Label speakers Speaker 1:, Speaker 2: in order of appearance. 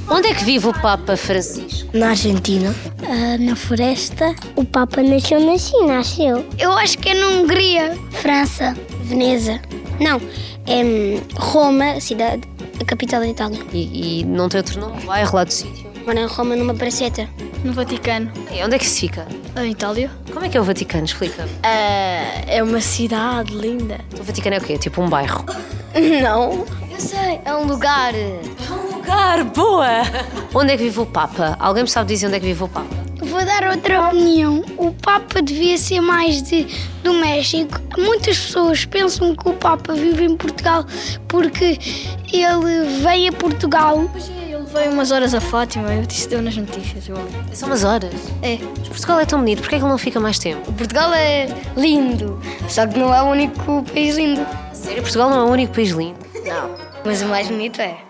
Speaker 1: Onde é que vive o Papa Francisco?
Speaker 2: Na Argentina.
Speaker 3: Na floresta. O Papa nasceu na China, acho eu. Eu acho que é na Hungria. França. Veneza. Não, é Roma, a cidade, a capital da Itália.
Speaker 1: E não tem outro nome? Bairro lá do sítio?
Speaker 3: Mora em Roma, numa praceta.
Speaker 4: No Vaticano.
Speaker 1: E onde é que isso fica?
Speaker 4: Em Itália.
Speaker 1: Como é que é o Vaticano? Explica-me.
Speaker 4: É uma cidade linda.
Speaker 1: O Vaticano é o quê? Tipo um bairro?
Speaker 4: Não.
Speaker 3: Eu sei, é um lugar.
Speaker 1: Lugar, boa! Onde é que vive o Papa? Alguém me sabe dizer onde é que vive o Papa?
Speaker 3: Vou dar outra opinião. O Papa devia ser mais do México. Muitas pessoas pensam que o Papa vive em Portugal porque ele veio a Portugal.
Speaker 4: Ele veio umas horas a Fátima, eu disse deu nas notícias.
Speaker 1: São umas horas.
Speaker 4: É.
Speaker 1: Mas Portugal é tão bonito, porquê é que ele não fica mais tempo?
Speaker 3: Portugal é lindo, só que não é o único país lindo.
Speaker 1: Sério, Portugal não é o único país lindo?
Speaker 3: Não, mas o mais bonito é.